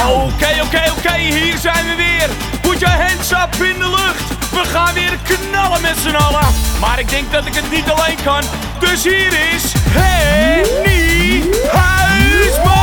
Oké, hier zijn we weer. Put your hands up in de lucht. We gaan weer knallen met z'n allen. Maar ik denk dat ik het niet alleen kan. Dus hier is Henny Huisman.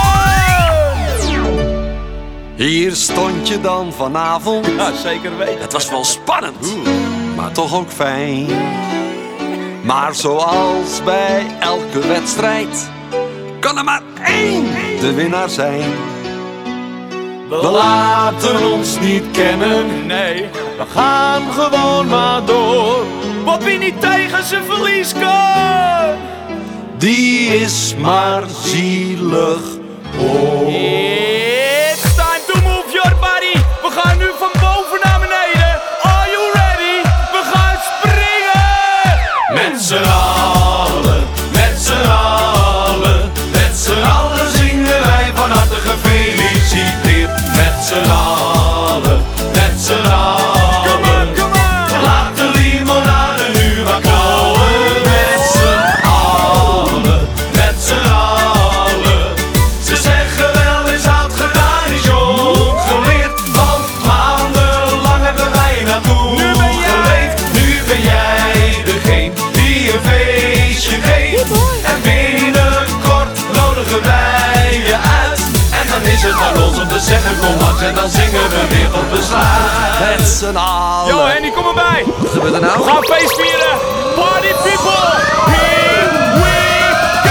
Hier stond je dan vanavond. Ja, zeker weten. Het was wel spannend, maar toch ook fijn. Maar zoals bij elke wedstrijd kan er maar één de winnaar zijn. We laten ons niet kennen, nee, we gaan gewoon maar door. Wat wie niet tegen zijn verlies kan, Die is maar zielig. Oh. it's time to move your body. We gaan nu van boven naar beneden. Are you ready? We gaan springen. Met z'n allen, met z'n allen, met z'n allen zingen wij van harte gefeliciteerd. Met z'n allen, met z'n allen, Come on. laat de limonade nu maar knallen. Met z'n allen, met z'n allen. Ze zeggen wel eens oud gedaan is jong geleerd. Want maandenlang hebben wij naartoe Nu ben jij. geleefd. Nu ben jij degene die een feestje geeft. En binnenkort nodigen wij je uit. En dan is het aan ons om te zeggen kom langs. En dan zingen we weer tot besluit. Met z'n allen. Yo Henny, kom erbij. Wat gebeurt er nou? We gaan feest vieren. Party people, here we go.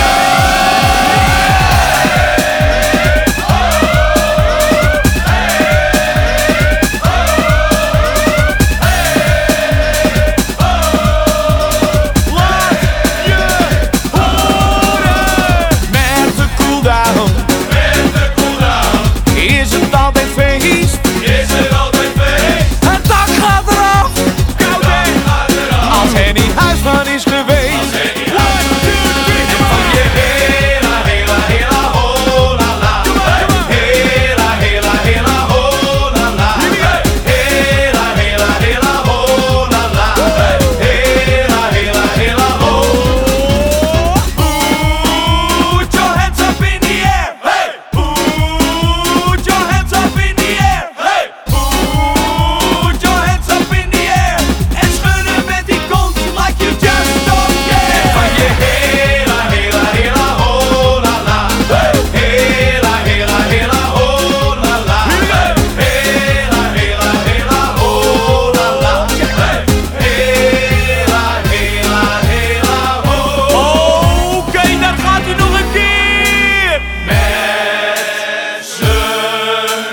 Laat je horen. Met de cooldown is het altijd feest. Is er altijd feest? Het dak gaat eraf. Koud hè? Als Henny Huisman is geweest. One, two, three, come on. Hela, hela, hela, ho, la, la. Hela, hela, hela, ho, la, la. Hela, hela, hela, ho, la, la. Hela, hela, hela, ho. Put your hands up in the air. Hey! Put your hands up in the air. Hey! Put your hands up in the air. En schudden met die kont like you just don't care. Van je hela, hela, hela, ho, la, la. Hela, hela, hela, ho, la, la. Hela, hela, hela, ho, la, la. Hela, hela, hela, ho. Oké, daar gaat hij nog een keer. Met z'n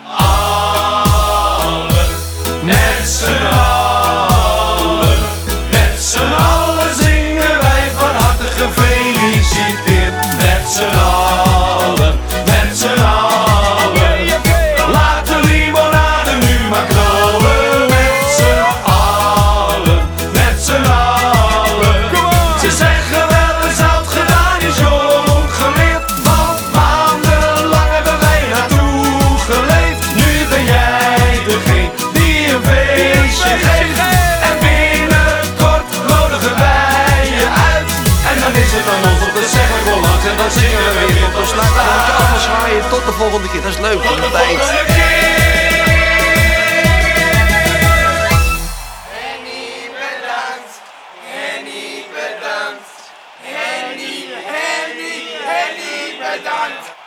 allen, met z'n allen, met z'n allen zingen wij van harte gefeliciteerd. Met z'n allen, met z'n allen, laat de limonade nu maar knallen. Met z'n allen, met z'n allen. Ze zeggen wel eens oud gedaan is jong geleerd. Want maandenlang hebben wij naartoe geleefd. Nu ben jij degene die een feestje geeft. En binnenkort nodigen wij je uit. En dan is het aan ons om te zeggen kom langs. En dan zingen we weer tot besluit. Dan moet je allemaal zwaaien. Tot de volgende keer. Dat is leuk. Tot de volgende keer. Henny bedankt. Henny bedankt. Henny bedankt.